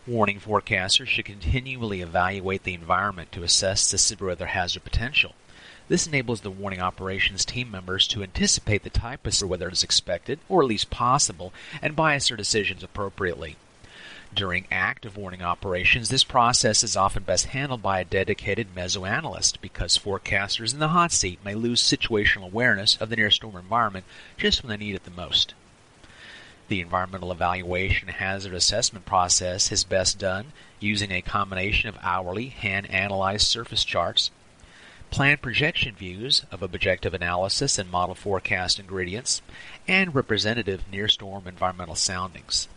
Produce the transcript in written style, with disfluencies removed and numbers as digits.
Warning forecasters should continually evaluate the environment to assess the severe weather hazard potential. This enables the warning operations team members to anticipate the type of severe weather is expected, or at least possible, and bias their decisions appropriately. During active warning operations, this process is often best handled by a dedicated mesoanalyst because forecasters in the hot seat may lose situational awareness of the near-storm environment just when they need it the most. The environmental evaluation and hazard assessment process is best done using a combination of hourly hand-analyzed surface charts, planned projection views of objective analysis and model forecast ingredients, and representative near-storm environmental soundings.